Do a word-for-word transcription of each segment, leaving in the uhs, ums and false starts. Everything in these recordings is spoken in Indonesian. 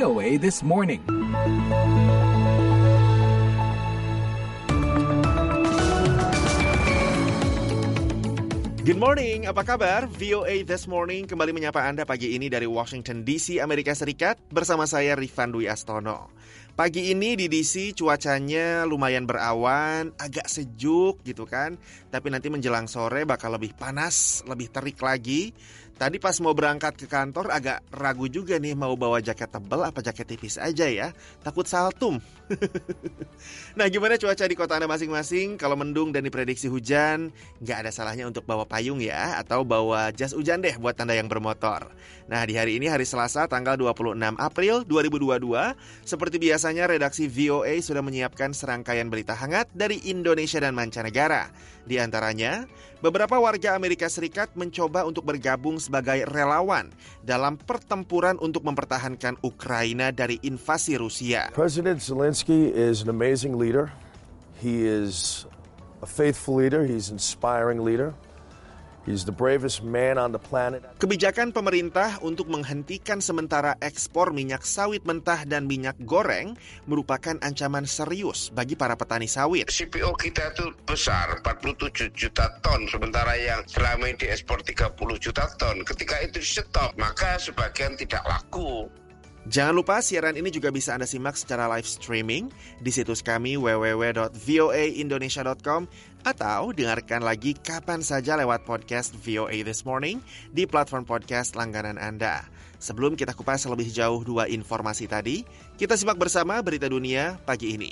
O A This Morning. Good morning, apa kabar? V O A This Morning kembali menyapa Anda pagi ini dari Washington D C, Amerika Serikat, bersama saya Rifan Dwi Astono. Pagi ini di D C cuacanya lumayan berawan, agak sejuk gitu kan, tapi nanti menjelang sore bakal lebih panas, lebih terik lagi. Tadi pas mau berangkat ke kantor agak ragu juga nih mau bawa jaket tebal apa jaket tipis aja ya, takut saltum. Nah, gimana cuaca di kota Anda masing-masing? Kalau mendung dan diprediksi hujan, nggak ada salahnya untuk bawa payung ya, atau bawa jas hujan deh buat Anda yang bermotor. Nah, di hari ini hari Selasa tanggal dua puluh enam April dua ribu dua puluh dua, seperti biasanya redaksi V O A sudah menyiapkan serangkaian berita hangat dari Indonesia dan mancanegara. Di antaranya, beberapa warga Amerika Serikat mencoba untuk bergabung sebagai relawan dalam pertempuran untuk mempertahankan Ukraina dari invasi Rusia. President Zelensky is an amazing leader. He is a faithful leader. He's an inspiring leader. He's the bravest man on the planet. Kebijakan pemerintah untuk menghentikan sementara ekspor minyak sawit mentah dan minyak goreng merupakan ancaman serius bagi para petani sawit. C P O kita itu besar, empat puluh tujuh juta ton, sementara yang selama ini diekspor tiga puluh juta ton. Ketika itu stop, maka sebagian tidak laku. Jangan lupa siaran ini juga bisa Anda simak secara live streaming di situs kami w w w dot v o a indonesia dot com atau dengarkan lagi kapan saja lewat podcast V O A This Morning di platform podcast langganan Anda. Sebelum kita kupas lebih jauh dua informasi tadi, kita simak bersama berita dunia pagi ini.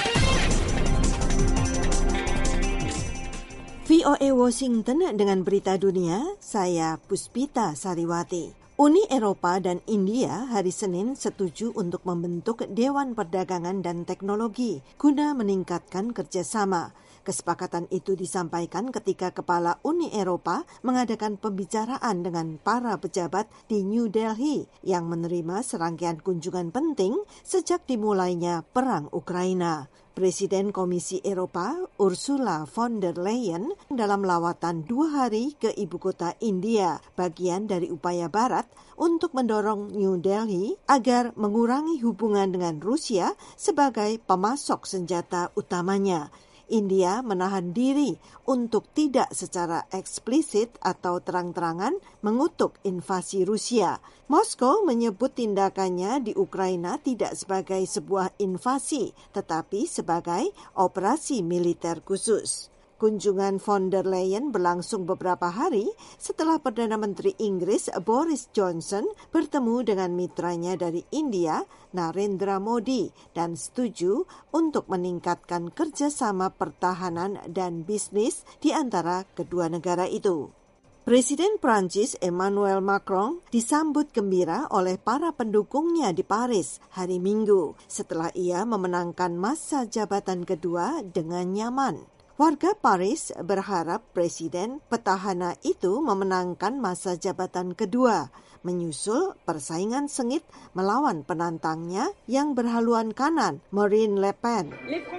V O A Washington dengan berita dunia, saya Puspita Sariwati. Uni Eropa dan India hari Senin setuju untuk membentuk Dewan Perdagangan dan Teknologi guna meningkatkan kerjasama. Kesepakatan itu disampaikan ketika Kepala Uni Eropa mengadakan pembicaraan dengan para pejabat di New Delhi yang menerima serangkaian kunjungan penting sejak dimulainya Perang Ukraina. Presiden Komisi Eropa Ursula von der Leyen dalam lawatan dua hari ke ibu kota India, bagian dari upaya Barat untuk mendorong New Delhi agar mengurangi hubungan dengan Rusia sebagai pemasok senjata utamanya. India menahan diri untuk tidak secara eksplisit atau terang-terangan mengutuk invasi Rusia. Moskow menyebut tindakannya di Ukraina tidak sebagai sebuah invasi, tetapi sebagai operasi militer khusus. Kunjungan von der Leyen berlangsung beberapa hari setelah Perdana Menteri Inggris Boris Johnson bertemu dengan mitranya dari India, Narendra Modi, dan setuju untuk meningkatkan kerjasama pertahanan dan bisnis di antara kedua negara itu. Presiden Prancis Emmanuel Macron disambut gembira oleh para pendukungnya di Paris hari Minggu setelah ia memenangkan masa jabatan kedua dengan nyaman. Warga Paris berharap Presiden petahana itu memenangkan masa jabatan kedua, menyusul persaingan sengit melawan penantangnya yang berhaluan kanan, Marine Le Pen.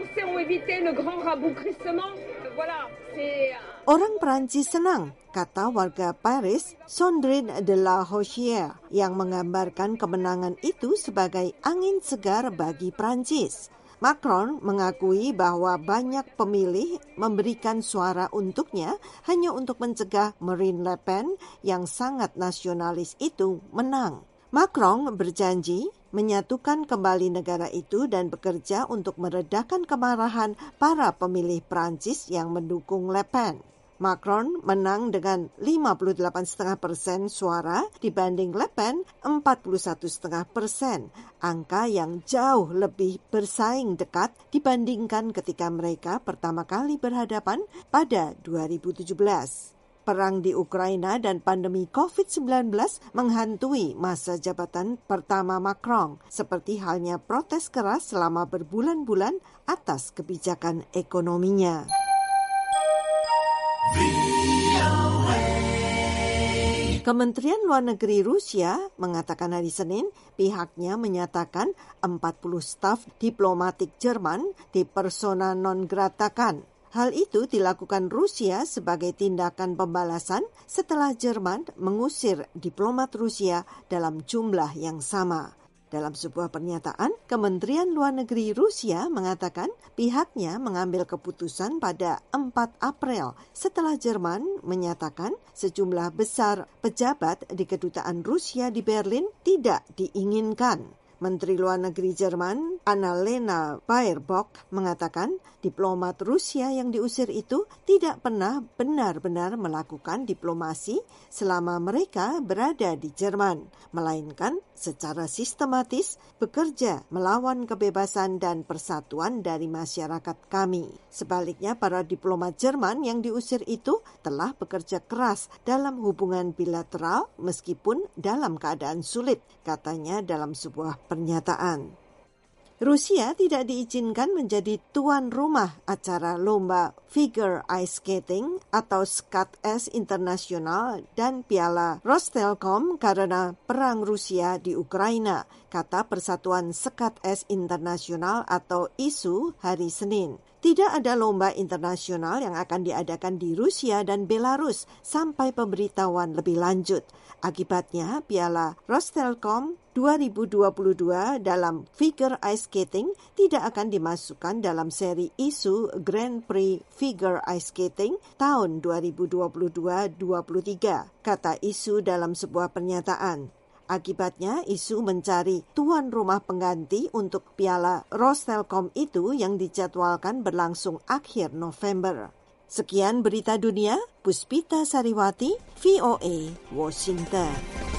Orang Perancis senang, kata warga Paris, Sandrine de la Rochière, yang menggambarkan kemenangan itu sebagai angin segar bagi Perancis. Macron mengakui bahwa banyak pemilih memberikan suara untuknya hanya untuk mencegah Marine Le Pen yang sangat nasionalis itu menang. Macron berjanji menyatukan kembali negara itu dan bekerja untuk meredakan kemarahan para pemilih Prancis yang mendukung Le Pen. Macron menang dengan lima puluh delapan koma lima persen suara dibanding Le Pen empat puluh satu koma lima persen, angka yang jauh lebih bersaing dekat dibandingkan ketika mereka pertama kali berhadapan pada dua ribu tujuh belas. Perang di Ukraina dan pandemi covid sembilan belas menghantui masa jabatan pertama Macron, seperti halnya protes keras selama berbulan-bulan atas kebijakan ekonominya. Kementerian Luar Negeri Rusia mengatakan hari Senin pihaknya menyatakan empat puluh staf diplomatik Jerman di persona non gratakan. Hal itu dilakukan Rusia sebagai tindakan pembalasan setelah Jerman mengusir diplomat Rusia dalam jumlah yang sama. Dalam sebuah pernyataan, Kementerian Luar Negeri Rusia mengatakan pihaknya mengambil keputusan pada empat April setelah Jerman menyatakan sejumlah besar pejabat di kedutaan Rusia di Berlin tidak diinginkan. Menteri Luar Negeri Jerman, Annalena Baerbock, mengatakan diplomat Rusia yang diusir itu tidak pernah benar-benar melakukan diplomasi selama mereka berada di Jerman, melainkan secara sistematis bekerja melawan kebebasan dan persatuan dari masyarakat kami. Sebaliknya, para diplomat Jerman yang diusir itu telah bekerja keras dalam hubungan bilateral meskipun dalam keadaan sulit, katanya dalam sebuah pernyataan. Rusia tidak diizinkan menjadi tuan rumah acara lomba figure ice skating atau SkatS Internasional dan Piala Rostelcom karena perang Rusia di Ukraina, kata Persatuan SkatS Internasional atau I S U hari Senin. Tidak ada lomba internasional yang akan diadakan di Rusia dan Belarus sampai pemberitahuan lebih lanjut. Akibatnya, Piala Rostelcom dua ribu dua puluh dua dalam figure ice skating tidak akan dimasukkan dalam seri I S U Grand Prix Figure Ice Skating tahun dua ribu dua puluh dua dua puluh tiga, kata I S U dalam sebuah pernyataan. Akibatnya, I S U mencari tuan rumah pengganti untuk Piala Rostelcom itu yang dijadwalkan berlangsung akhir November. Sekian berita dunia, Puspita Sariwati, V O A, Washington.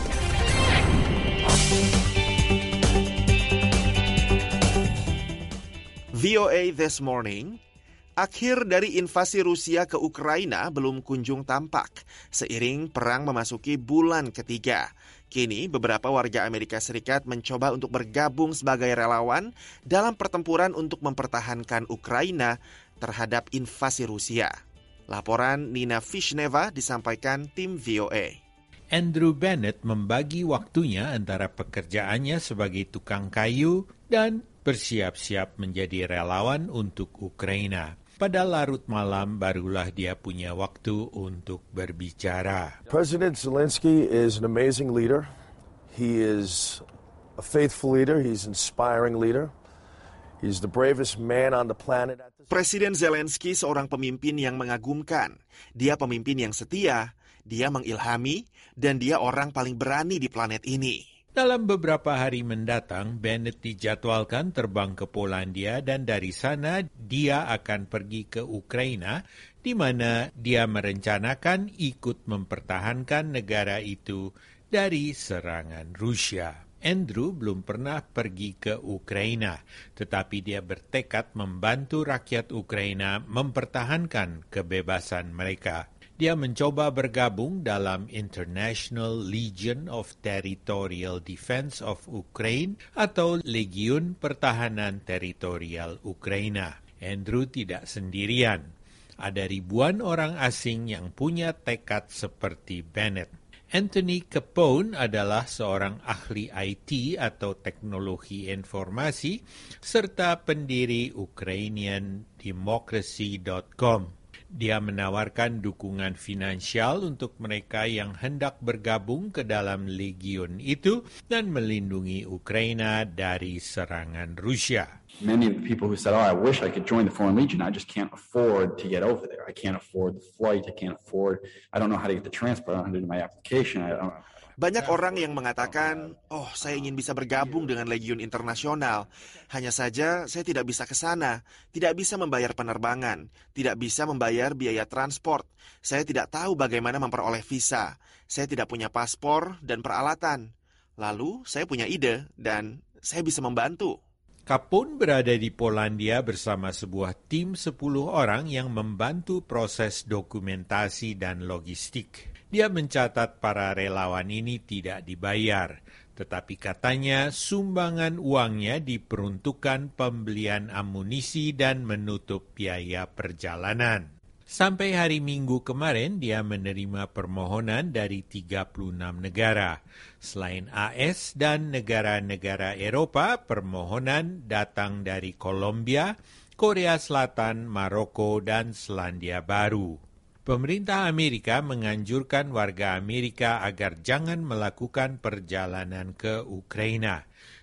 V O A This Morning. Akhir dari invasi Rusia ke Ukraina belum kunjung tampak, seiring perang memasuki bulan ketiga. Kini beberapa warga Amerika Serikat mencoba untuk bergabung sebagai relawan dalam pertempuran untuk mempertahankan Ukraina terhadap invasi Rusia. Laporan Nina Vishneva disampaikan tim V O A. Andrew Bennett membagi waktunya antara pekerjaannya sebagai tukang kayu dan bersiap-siap menjadi relawan untuk Ukraina. Pada larut malam barulah dia punya waktu untuk berbicara. President Zelensky is an amazing leader. He is a faithful leader. He's an inspiring leader. He's the bravest man on the planet. Presiden Zelensky seorang pemimpin yang mengagumkan. Dia pemimpin yang setia, dia mengilhami, dan dia orang paling berani di planet ini. Dalam beberapa hari mendatang, Bennett dijadwalkan terbang ke Polandia dan dari sana dia akan pergi ke Ukraina, di mana dia merencanakan ikut mempertahankan negara itu dari serangan Rusia. Andrew belum pernah pergi ke Ukraina, tetapi dia bertekad membantu rakyat Ukraina mempertahankan kebebasan mereka. Dia mencoba bergabung dalam International Legion of Territorial Defense of Ukraine atau Legiun Pertahanan Teritorial Ukraina. Andrew tidak sendirian. Ada ribuan orang asing yang punya tekad seperti Bennett. Anthony Capone adalah seorang ahli I T atau teknologi informasi serta pendiri Ukrainian Democracy dot com. Dia menawarkan dukungan finansial untuk mereka yang hendak bergabung ke dalam legion itu dan melindungi Ukraina dari serangan Rusia. Many of the people who said, oh, I wish I could join the Foreign Legion, I just can't afford to get over there. I can't afford the flight, I can't afford, I don't know how to get the transport, I don't know how to do my application. I don't Banyak orang yang mengatakan, oh saya ingin bisa bergabung dengan Legiun Internasional. Hanya saja saya tidak bisa ke sana, tidak bisa membayar penerbangan, tidak bisa membayar biaya transport. Saya tidak tahu bagaimana memperoleh visa. Saya tidak punya paspor dan peralatan. Lalu saya punya ide dan saya bisa membantu. Capone berada di Polandia bersama sebuah tim sepuluh orang yang membantu proses dokumentasi dan logistik. Dia mencatat para relawan ini tidak dibayar, tetapi katanya sumbangan uangnya diperuntukkan pembelian amunisi dan menutup biaya perjalanan. Sampai hari Minggu kemarin, dia menerima permohonan dari tiga puluh enam negara. Selain A S dan negara-negara Eropa, permohonan datang dari Kolombia, Korea Selatan, Maroko, dan Selandia Baru. Pemerintah Amerika menganjurkan warga Amerika agar jangan melakukan perjalanan ke Ukraina.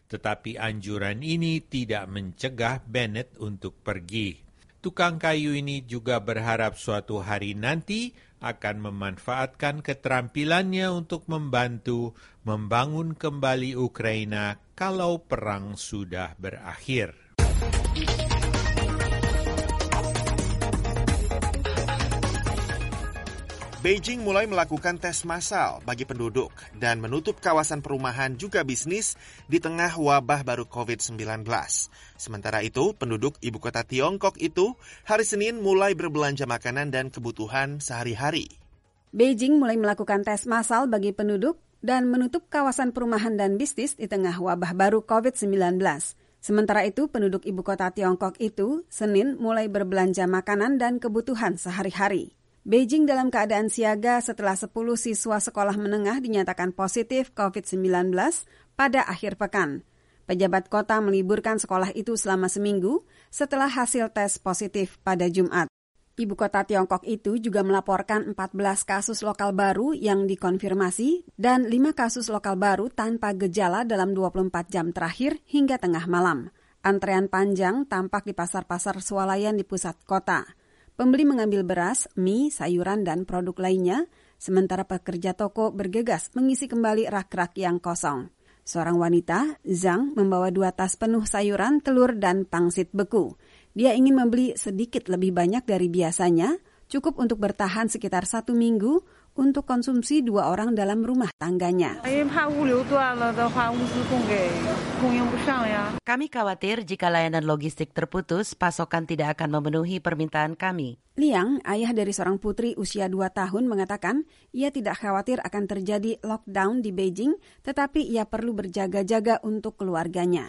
Tetapi anjuran ini tidak mencegah Bennett untuk pergi. Tukang kayu ini juga berharap suatu hari nanti akan memanfaatkan keterampilannya untuk membantu membangun kembali Ukraina kalau perang sudah berakhir. Beijing mulai melakukan tes massal bagi penduduk dan menutup kawasan perumahan juga bisnis di tengah wabah baru covid sembilan belas. Sementara itu, penduduk ibu kota Tiongkok itu hari Senin mulai berbelanja makanan dan kebutuhan sehari-hari. Beijing mulai melakukan tes massal bagi penduduk dan menutup kawasan perumahan dan bisnis di tengah wabah baru covid sembilan belas. Sementara itu, penduduk ibu kota Tiongkok itu Senin mulai berbelanja makanan dan kebutuhan sehari-hari. Beijing dalam keadaan siaga setelah sepuluh siswa sekolah menengah dinyatakan positif covid sembilan belas pada akhir pekan. Pejabat kota meliburkan sekolah itu selama seminggu setelah hasil tes positif pada Jumat. Ibu kota Tiongkok itu juga melaporkan empat belas kasus lokal baru yang dikonfirmasi dan lima kasus lokal baru tanpa gejala dalam dua puluh empat jam terakhir hingga tengah malam. Antrean panjang tampak di pasar-pasar swalayan di pusat kota. Pembeli mengambil beras, mie, sayuran, dan produk lainnya, sementara pekerja toko bergegas mengisi kembali rak-rak yang kosong. Seorang wanita, Zhang, membawa dua tas penuh sayuran, telur, dan pangsit beku. Dia ingin membeli sedikit lebih banyak dari biasanya, cukup untuk bertahan sekitar satu minggu untuk konsumsi dua orang dalam rumah tangganya. Kami khawatir jika layanan logistik terputus, pasokan tidak akan memenuhi permintaan kami. Liang, ayah dari seorang putri usia dua tahun, mengatakan ia tidak khawatir akan terjadi lockdown di Beijing, tetapi ia perlu berjaga-jaga untuk keluarganya.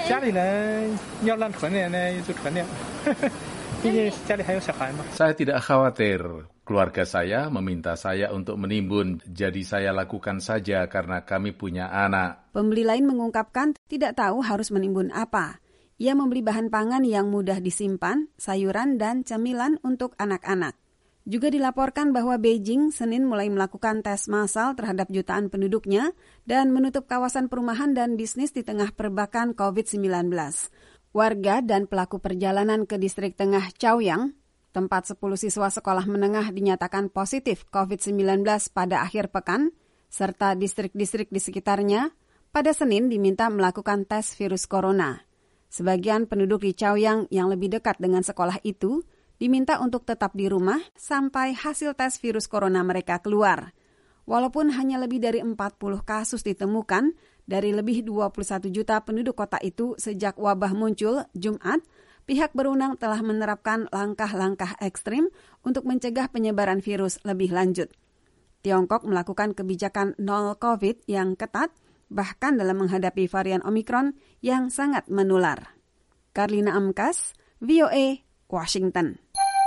Saya tidak khawatir. Keluarga saya meminta saya untuk menimbun, jadi saya lakukan saja karena kami punya anak. Pembeli lain mengungkapkan tidak tahu harus menimbun apa. Ia membeli bahan pangan yang mudah disimpan, sayuran dan cemilan untuk anak-anak. Juga dilaporkan bahwa Beijing Senin mulai melakukan tes massal terhadap jutaan penduduknya dan menutup kawasan perumahan dan bisnis di tengah perbakan covid sembilan belas. Warga dan pelaku perjalanan ke distrik tengah Chaoyang, tempat sepuluh siswa sekolah menengah dinyatakan positif covid sembilan belas pada akhir pekan, serta distrik-distrik di sekitarnya, pada Senin diminta melakukan tes virus corona. Sebagian penduduk di Chaoyang yang lebih dekat dengan sekolah itu diminta untuk tetap di rumah sampai hasil tes virus corona mereka keluar. Walaupun hanya lebih dari empat puluh kasus ditemukan dari lebih dua puluh satu juta penduduk kota itu sejak wabah muncul Jumat, pihak berwenang telah menerapkan langkah-langkah ekstrim untuk mencegah penyebaran virus lebih lanjut. Tiongkok melakukan kebijakan nol COVID yang ketat, bahkan dalam menghadapi varian Omikron yang sangat menular. Karlina Amkas, V O A, Washington.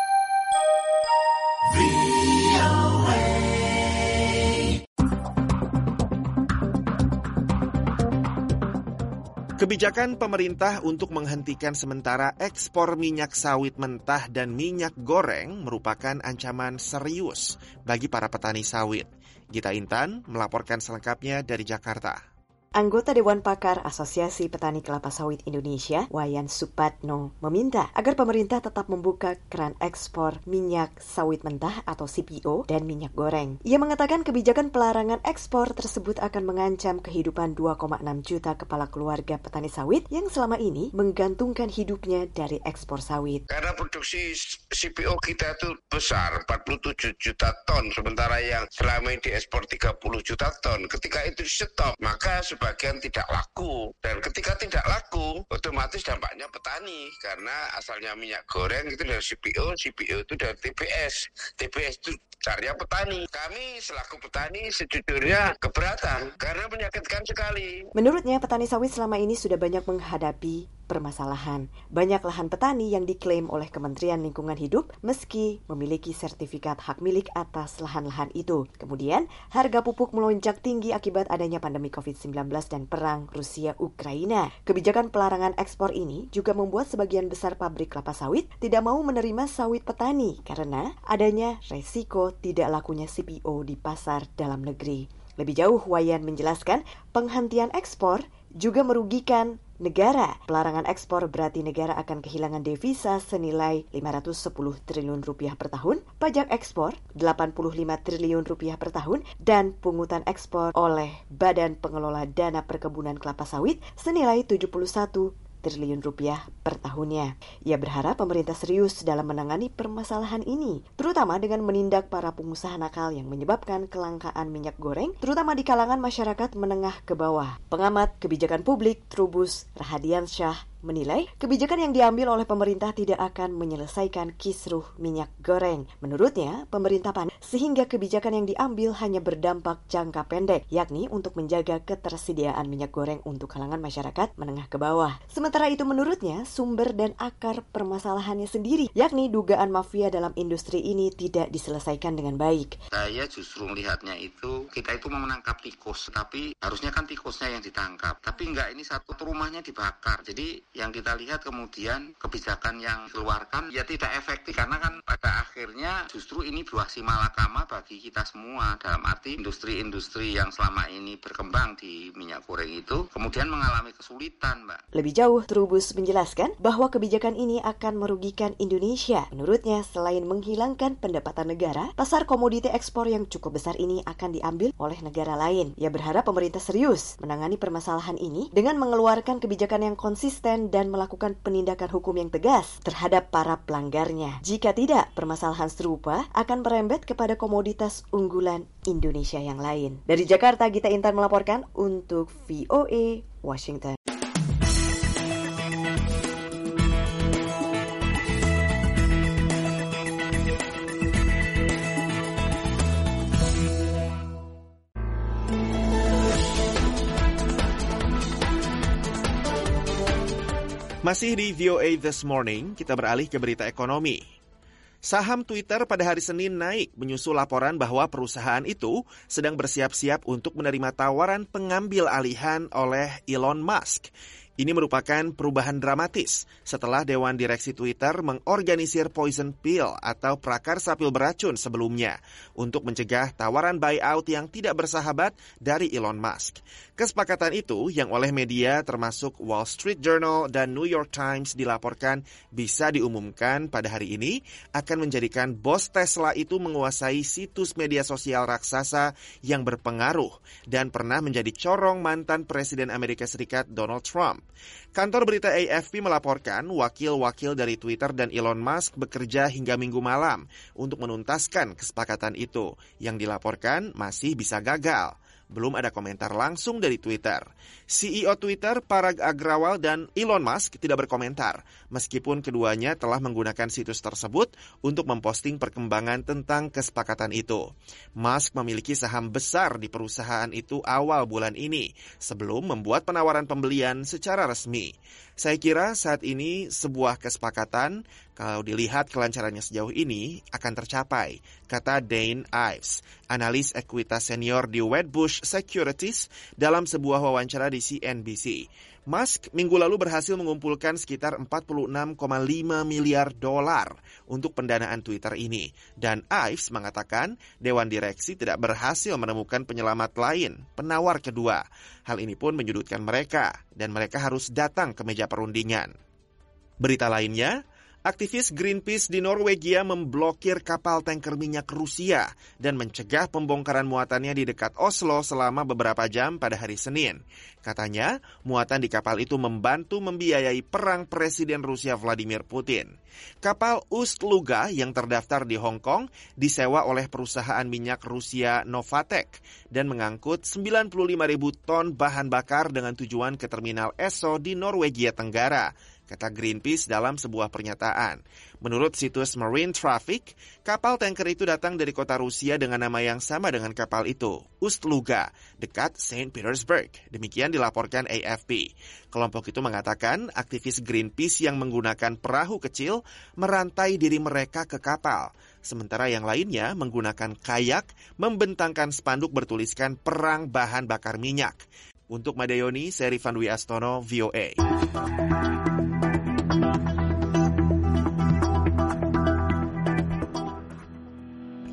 Kebijakan pemerintah untuk menghentikan sementara ekspor minyak sawit mentah dan minyak goreng merupakan ancaman serius bagi para petani sawit. Gita Intan melaporkan selengkapnya dari Jakarta. Anggota Dewan Pakar Asosiasi Petani Kelapa Sawit Indonesia, Wayan Supatno, meminta agar pemerintah tetap membuka keran ekspor minyak sawit mentah atau C P O dan minyak goreng. Ia mengatakan kebijakan pelarangan ekspor tersebut akan mengancam kehidupan dua koma enam juta kepala keluarga petani sawit yang selama ini menggantungkan hidupnya dari ekspor sawit. Karena produksi C P O kita itu besar, empat puluh tujuh juta ton, sementara yang selama ini diekspor tiga puluh juta ton. Ketika itu di stop, maka sebagian tidak laku, dan ketika tidak laku otomatis dampaknya petani karena asalnya minyak goreng itu dari C P O, C P O itu dari T B S, T B S itu caranya petani. Kami selaku petani sejujurnya keberatan karena menyakitkan sekali. Menurutnya petani sawit selama ini sudah banyak menghadapi permasalahan. Banyak lahan petani yang diklaim oleh Kementerian Lingkungan Hidup meski memiliki sertifikat hak milik atas lahan-lahan itu. Kemudian, harga pupuk melonjak tinggi akibat adanya pandemi covid sembilan belas dan perang Rusia-Ukraina. Kebijakan pelarangan ekspor ini juga membuat sebagian besar pabrik kelapa sawit tidak mau menerima sawit petani karena adanya resiko tidak lakunya C P O di pasar dalam negeri. Lebih jauh, Wayan menjelaskan penghentian ekspor juga merugikan negara. Pelarangan ekspor berarti negara akan kehilangan devisa senilai lima ratus sepuluh triliun rupiah per tahun, pajak ekspor delapan puluh lima triliun rupiah per tahun, dan pungutan ekspor oleh Badan Pengelola Dana Perkebunan Kelapa Sawit senilai tujuh puluh satu triliun rupiah per tahunnya. Ia berharap pemerintah serius dalam menangani permasalahan ini, terutama dengan menindak para pengusaha nakal yang menyebabkan kelangkaan minyak goreng, terutama di kalangan masyarakat menengah ke bawah. Pengamat kebijakan publik Trubus Rahadiansyah menilai kebijakan yang diambil oleh pemerintah tidak akan menyelesaikan kisruh minyak goreng. Menurutnya, pemerintah panik sehingga kebijakan yang diambil hanya berdampak jangka pendek, yakni untuk menjaga ketersediaan minyak goreng untuk kalangan masyarakat menengah ke bawah. Sementara itu menurutnya, sumber dan akar permasalahannya sendiri, yakni dugaan mafia dalam industri ini tidak diselesaikan dengan baik. Saya justru melihatnya itu, kita itu mau menangkap tikus, tapi harusnya kan tikusnya yang ditangkap. Tapi enggak, ini satu rumahnya dibakar. Jadi yang kita lihat kemudian kebijakan yang dikeluarkan ya tidak efektif, karena kan pada akhirnya justru ini buah si malakama bagi kita semua, dalam arti industri-industri yang selama ini berkembang di minyak goreng itu kemudian mengalami kesulitan, Mbak. Lebih jauh, Trubus menjelaskan bahwa kebijakan ini akan merugikan Indonesia. Menurutnya, selain menghilangkan pendapatan negara, pasar komoditi ekspor yang cukup besar ini akan diambil oleh negara lain. Ia berharap pemerintah serius menangani permasalahan ini dengan mengeluarkan kebijakan yang konsisten dan melakukan penindakan hukum yang tegas terhadap para pelanggarnya. Jika tidak, permasalahan serupa akan merembet kepada komoditas unggulan Indonesia yang lain. Dari Jakarta, Gita Intan melaporkan untuk V O A Washington. Masih di V O A This Morning, kita beralih ke berita ekonomi. Saham Twitter pada hari Senin naik menyusul laporan bahwa perusahaan itu sedang bersiap-siap untuk menerima tawaran pengambil alihan oleh Elon Musk. Ini merupakan perubahan dramatis setelah Dewan Direksi Twitter mengorganisir poison pill atau prakarsa pil beracun sebelumnya untuk mencegah tawaran buyout yang tidak bersahabat dari Elon Musk. Kesepakatan itu yang oleh media termasuk Wall Street Journal dan New York Times dilaporkan bisa diumumkan pada hari ini akan menjadikan bos Tesla itu menguasai situs media sosial raksasa yang berpengaruh dan pernah menjadi corong mantan Presiden Amerika Serikat Donald Trump. Kantor berita A F P melaporkan wakil-wakil dari Twitter dan Elon Musk bekerja hingga Minggu malam untuk menuntaskan kesepakatan itu yang dilaporkan masih bisa gagal. Belum ada komentar langsung dari Twitter. C E O Twitter, Parag Agrawal dan Elon Musk tidak berkomentar, meskipun keduanya telah menggunakan situs tersebut untuk memposting perkembangan tentang kesepakatan itu. Musk memiliki saham besar di perusahaan itu awal bulan ini, sebelum membuat penawaran pembelian secara resmi. Saya kira saat ini sebuah kesepakatan, kalau dilihat kelancarannya sejauh ini, akan tercapai, kata Dane Ives, analis ekuitas senior di Wedbush Securities dalam sebuah wawancara di C N B C. Musk minggu lalu berhasil mengumpulkan sekitar empat puluh enam koma lima miliar dolar untuk pendanaan Twitter ini. Dan Ives mengatakan Dewan Direksi tidak berhasil menemukan penyelamat lain, penawar kedua. Hal ini pun menyudutkan mereka dan mereka harus datang ke meja perundingan. Berita lainnya, aktivis Greenpeace di Norwegia memblokir kapal tanker minyak Rusia dan mencegah pembongkaran muatannya di dekat Oslo selama beberapa jam pada hari Senin. Katanya, muatan di kapal itu membantu membiayai perang Presiden Rusia Vladimir Putin. Kapal Ust-Luga yang terdaftar di Hong Kong disewa oleh perusahaan minyak Rusia Novatek dan mengangkut sembilan puluh lima ribu ton bahan bakar dengan tujuan ke terminal Esso di Norwegia Tenggara, kata Greenpeace dalam sebuah pernyataan. Menurut situs Marine Traffic, kapal tanker itu datang dari kota Rusia dengan nama yang sama dengan kapal itu, Ust-Luga, dekat Saint Petersburg. Demikian dilaporkan A F P. Kelompok itu mengatakan aktivis Greenpeace yang menggunakan perahu kecil merantai diri mereka ke kapal, sementara yang lainnya menggunakan kayak membentangkan spanduk bertuliskan perang bahan bakar minyak. Untuk Madayoni, saya Rifan Dwi Astono, V O A.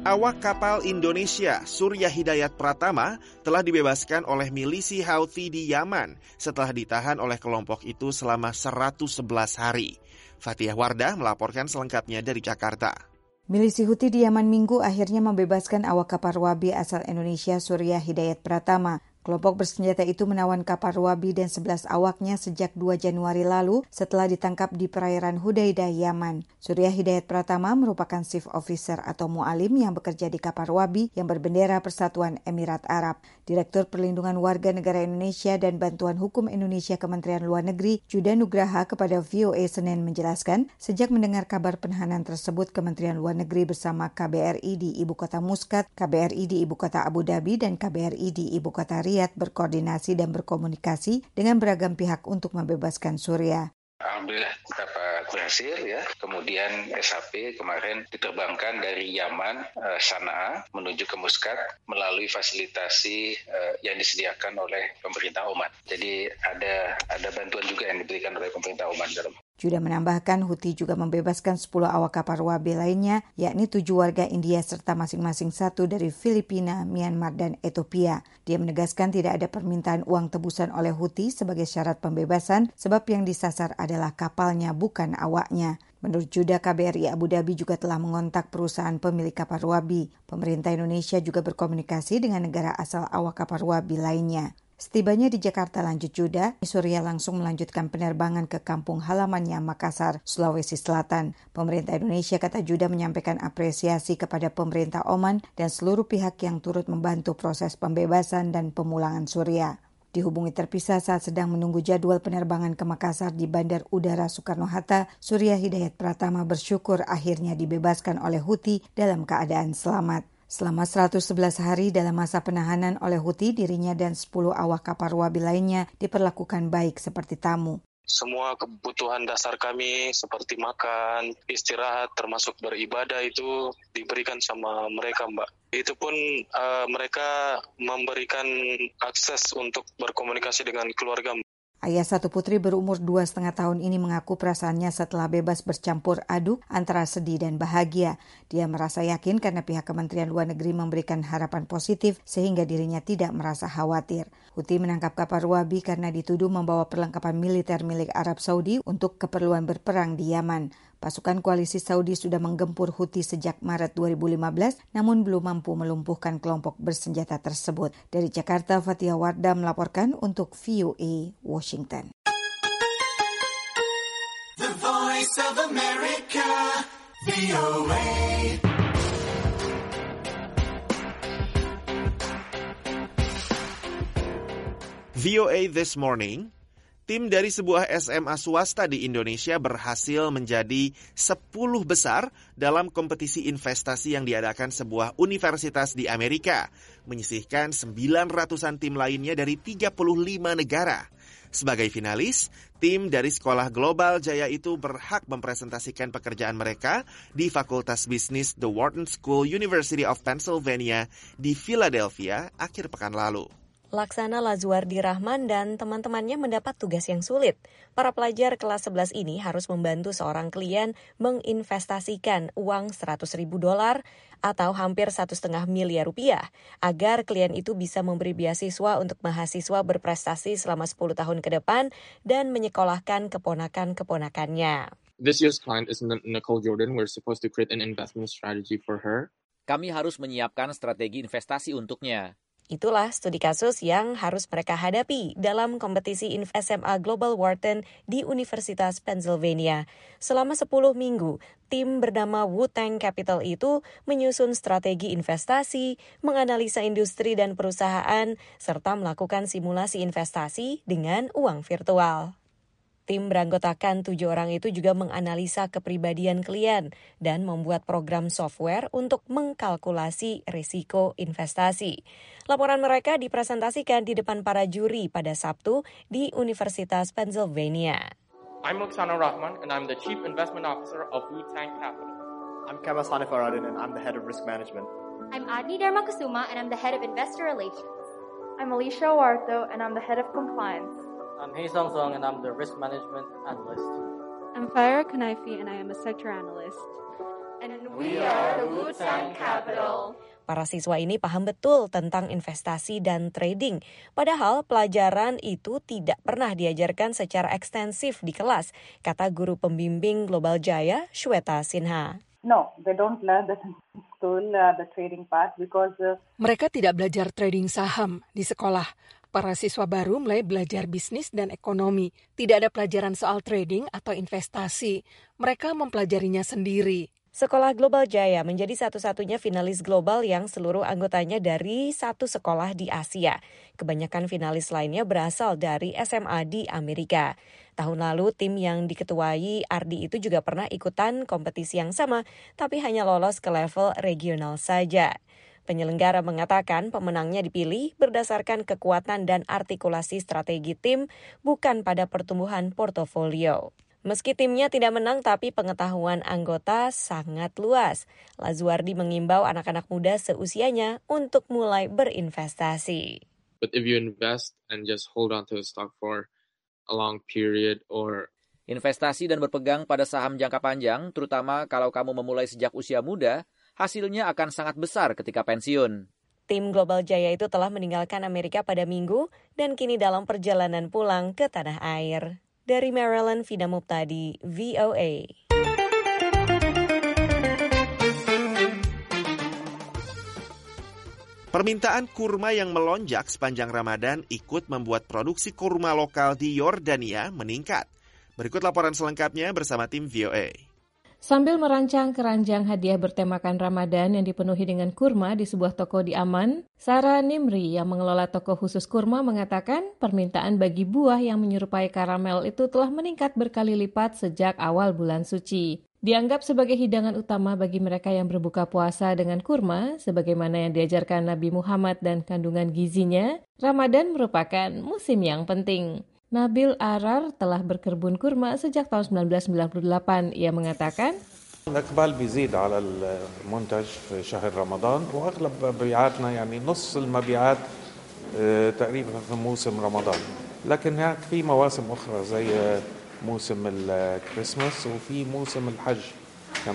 Awak kapal Indonesia Surya Hidayat Pratama telah dibebaskan oleh milisi Houthi di Yaman setelah ditahan oleh kelompok itu selama seratus sebelas hari. Fatihah Wardah melaporkan selengkapnya dari Jakarta. Milisi Houthi di Yaman Minggu akhirnya membebaskan awak kapal Ruwabi asal Indonesia Surya Hidayat Pratama. Kelompok bersenjata itu menawan kapal Ruwabi dan sebelas awaknya sejak dua Januari lalu setelah ditangkap di perairan Hudaidah, Yaman. Surya Hidayat Pratama merupakan chief officer atau mu'alim yang bekerja di kapal Ruwabi yang berbendera Persatuan Emirat Arab. Direktur Perlindungan Warga Negara Indonesia dan Bantuan Hukum Indonesia Kementerian Luar Negeri, Juda Nugraha kepada V O A Senin menjelaskan, sejak mendengar kabar penahanan tersebut, Kementerian Luar Negeri bersama K B R I di Ibu Kota Muscat, K B R I di Ibu Kota Abu Dhabi, dan K B R I di Ibu Kota Riyadh berkoordinasi dan berkomunikasi dengan beragam pihak untuk membebaskan Surya. Alhamdulillah dapat berhasil ya. Kemudian S H P kemarin diterbangkan dari Yaman, uh, Sanaa menuju ke Muscat melalui fasilitasi uh, yang disediakan oleh pemerintah Oman. Jadi ada ada bantuan juga yang diberikan oleh pemerintah Oman dalam. Juda menambahkan Houthi juga membebaskan sepuluh awak kapal Ruwabi lainnya, yakni tujuh warga India serta masing-masing satu dari Filipina, Myanmar, dan Ethiopia. Dia menegaskan tidak ada permintaan uang tebusan oleh Houthi sebagai syarat pembebasan, sebab yang disasar adalah kapalnya, bukan awaknya. Menurut Juda, K B R I Abu Dhabi juga telah mengontak perusahaan pemilik kapal Ruwabi. Pemerintah Indonesia juga berkomunikasi dengan negara asal awak kapal Ruwabi lainnya. Setibanya di Jakarta, lanjut Juda, Surya langsung melanjutkan penerbangan ke kampung halamannya Makassar, Sulawesi Selatan. Pemerintah Indonesia, kata Juda, menyampaikan apresiasi kepada pemerintah Oman dan seluruh pihak yang turut membantu proses pembebasan dan pemulangan Surya. Dihubungi terpisah saat sedang menunggu jadwal penerbangan ke Makassar di Bandar Udara Soekarno-Hatta, Surya Hidayat Pratama bersyukur akhirnya dibebaskan oleh Houthi dalam keadaan selamat. Selama seratus sebelas hari dalam masa penahanan oleh Houthi, dirinya dan sepuluh awak kapal Ruwabi lainnya diperlakukan baik seperti tamu. Semua kebutuhan dasar kami seperti makan, istirahat, termasuk beribadah itu diberikan sama mereka, Mbak. Itu pun uh, mereka memberikan akses untuk berkomunikasi dengan keluarga. Ayah satu putri berumur dua setengah tahun ini mengaku perasaannya setelah bebas bercampur aduk antara sedih dan bahagia. Dia merasa yakin karena pihak Kementerian Luar Negeri memberikan harapan positif sehingga dirinya tidak merasa khawatir. Houthi menangkap kapal Ruwabi karena dituduh membawa perlengkapan militer milik Arab Saudi untuk keperluan berperang di Yaman. Pasukan koalisi Saudi sudah menggempur Houthi sejak Maret dua ribu lima belas, namun belum mampu melumpuhkan kelompok bersenjata tersebut. Dari Jakarta, Fatihah Wardah melaporkan untuk V O A Washington. The Voice of America, V O A. V O A This Morning. Tim dari sebuah S M A swasta di Indonesia berhasil menjadi sepuluh besar dalam kompetisi investasi yang diadakan sebuah universitas di Amerika, menyisihkan sembilan ratusan tim lainnya dari tiga puluh lima negara. Sebagai finalis, tim dari Sekolah Global Jaya itu berhak mempresentasikan pekerjaan mereka di Fakultas Bisnis The Wharton School University of Pennsylvania di Philadelphia akhir pekan lalu. Laksana Lazuardi Rahman dan teman-temannya mendapat tugas yang sulit. Para pelajar kelas sebelas ini harus membantu seorang klien menginvestasikan uang seratus ribu dolar atau hampir satu setengah miliar rupiah agar klien itu bisa memberi beasiswa untuk mahasiswa berprestasi selama sepuluh tahun ke depan dan menyekolahkan keponakan-keponakannya. This year's client is Nicole Jordan. We're supposed to create an investment strategy for her. Kami harus menyiapkan strategi investasi untuknya. Itulah studi kasus yang harus mereka hadapi dalam kompetisi S M A Global Wharton di Universitas Pennsylvania. Selama sepuluh minggu, tim bernama Wu-Tang Capital itu menyusun strategi investasi, menganalisa industri dan perusahaan, serta melakukan simulasi investasi dengan uang virtual. Tim beranggotakan tujuh orang itu juga menganalisa kepribadian klien dan membuat program software untuk mengkalkulasi risiko investasi. Laporan mereka dipresentasikan di depan para juri pada Sabtu di Universitas Pennsylvania. I'm Laksana Rahman and I'm the Chief Investment Officer of Wu-Tang Capital. I'm Kemas Hanifaradin and I'm the Head of Risk Management. I'm Adni Dharmakasuma and I'm the Head of Investor Relations. I'm Alicia Warto and I'm the Head of Compliance. I'm Hei Song Song and I'm the Risk Management Analyst. I'm Farah Kanaifi and I am a Sector Analyst. and we are the Wu-Tang capital. Para siswa ini paham betul tentang investasi dan trading, padahal pelajaran itu tidak pernah diajarkan secara ekstensif di kelas, kata guru pembimbing Global Jaya, Shweta Sinha. No, they don't learn that in school, uh, the trading part, because uh... mereka tidak belajar trading saham di sekolah. Para siswa baru mulai belajar bisnis dan ekonomi. Tidak ada pelajaran soal trading atau investasi. Mereka mempelajarinya sendiri. Sekolah Global Jaya menjadi satu-satunya finalis global yang seluruh anggotanya dari satu sekolah di Asia. Kebanyakan finalis lainnya berasal dari S M A di Amerika. Tahun lalu tim yang diketuai Ardi itu juga pernah ikutan kompetisi yang sama, tapi hanya lolos ke level regional saja. Penyelenggara mengatakan pemenangnya dipilih berdasarkan kekuatan dan artikulasi strategi tim, bukan pada pertumbuhan portofolio. Meski timnya tidak menang, tapi pengetahuan anggota sangat luas. Lazuardi mengimbau anak-anak muda seusianya untuk mulai berinvestasi. But if you invest and just hold on to a stock for a long period or investasi dan berpegang pada saham jangka panjang, terutama kalau kamu memulai sejak usia muda, hasilnya akan sangat besar ketika pensiun. Tim Global Jaya itu telah meninggalkan Amerika pada Minggu dan kini dalam perjalanan pulang ke tanah air. Dari Maryland, Vida Muptadi, V O A. Permintaan kurma yang melonjak sepanjang Ramadan ikut membuat produksi kurma lokal di Yordania meningkat. Berikut laporan selengkapnya bersama tim V O A. Sambil merancang keranjang hadiah bertemakan Ramadan yang dipenuhi dengan kurma di sebuah toko di Amman, Sarah Nimri yang mengelola toko khusus kurma mengatakan permintaan bagi buah yang menyerupai karamel itu telah meningkat berkali lipat sejak awal bulan suci. Dianggap sebagai hidangan utama bagi mereka yang berbuka puasa dengan kurma, sebagaimana yang diajarkan Nabi Muhammad dan kandungan gizinya, Ramadan merupakan musim yang penting. Nabil Arar telah berkebun kurma sejak tahun sembilan belas sembilan puluh delapan. Ia mengatakan, الإقبال بيزيد على المنتج في شهر رمضان وأغلب مبيعاتنا يعني نص المبيعات تقريبا في موسم رمضان. لكن هناك في مواسم أخرى زي موسم الكريسماس وفي موسم الحج.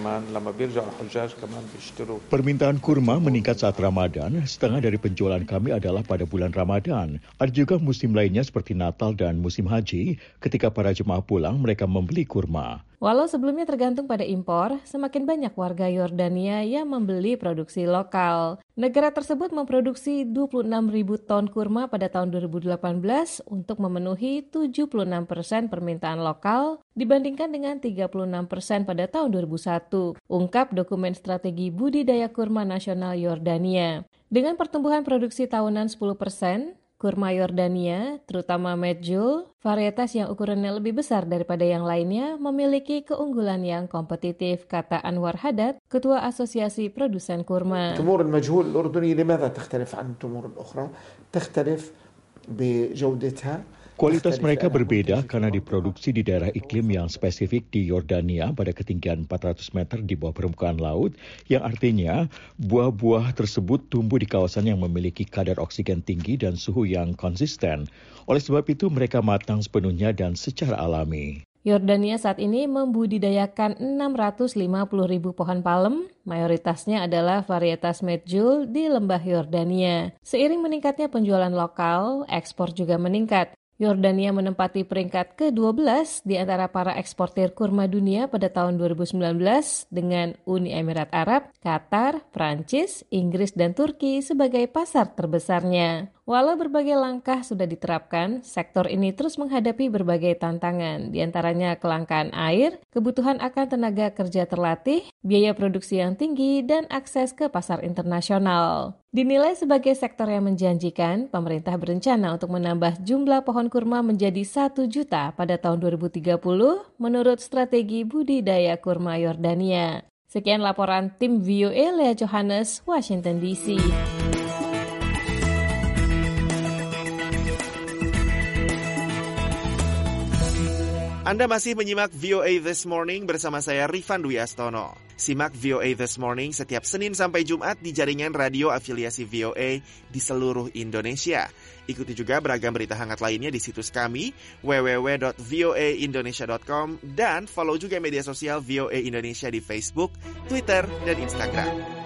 Permintaan kurma meningkat saat Ramadan. Setengah dari penjualan kami adalah pada bulan Ramadan. Ada juga musim lainnya seperti Natal dan musim haji. Ketika para jemaah pulang, mereka membeli kurma. Walau sebelumnya tergantung pada impor, semakin banyak warga Yordania yang membeli produksi lokal. Negara tersebut memproduksi dua puluh enam ribu ton kurma pada tahun dua ribu delapan belas untuk memenuhi tujuh puluh enam persen permintaan lokal dibandingkan dengan tiga puluh enam persen pada tahun dua ribu satu, ungkap dokumen strategi budidaya kurma nasional Yordania. Dengan pertumbuhan produksi tahunan sepuluh persen, kurma Yordania, terutama Medjool, varietas yang ukurannya lebih besar daripada yang lainnya, memiliki keunggulan yang kompetitif, kata Anwar Haddad, Ketua Asosiasi Produsen Kurma. تمور المجهول الأردني لماذا تختلف عن التمور الأخرى؟ تختلف بجودتها. Kualitas mereka berbeda karena diproduksi di daerah iklim yang spesifik di Yordania pada ketinggian empat ratus meter di bawah permukaan laut, yang artinya buah-buah tersebut tumbuh di kawasan yang memiliki kadar oksigen tinggi dan suhu yang konsisten. Oleh sebab itu mereka matang sepenuhnya dan secara alami. Yordania saat ini membudidayakan enam ratus lima puluh ribu pohon palem, mayoritasnya adalah varietas Medjool di lembah Yordania. Seiring meningkatnya penjualan lokal, ekspor juga meningkat. Yordania menempati peringkat ke dua belas di antara para eksportir kurma dunia pada tahun dua ribu sembilan belas dengan Uni Emirat Arab, Qatar, Prancis, Inggris, dan Turki sebagai pasar terbesarnya. Walau berbagai langkah sudah diterapkan, sektor ini terus menghadapi berbagai tantangan, di antaranya kelangkaan air, kebutuhan akan tenaga kerja terlatih, biaya produksi yang tinggi, dan akses ke pasar internasional. Dinilai sebagai sektor yang menjanjikan, pemerintah berencana untuk menambah jumlah pohon kurma menjadi satu juta pada tahun dua ribu tiga puluh menurut strategi budidaya kurma Yordania. Sekian laporan tim V O A Lea Johannes, Washington D C. Anda masih menyimak V O A This Morning bersama saya Rifan Dwi Astono. Simak V O A This Morning setiap Senin sampai Jumat di jaringan radio afiliasi V O A di seluruh Indonesia. Ikuti juga beragam berita hangat lainnya di situs kami w w w dot v o a indonesia dot com dan follow juga media sosial V O A Indonesia di Facebook, Twitter, dan Instagram.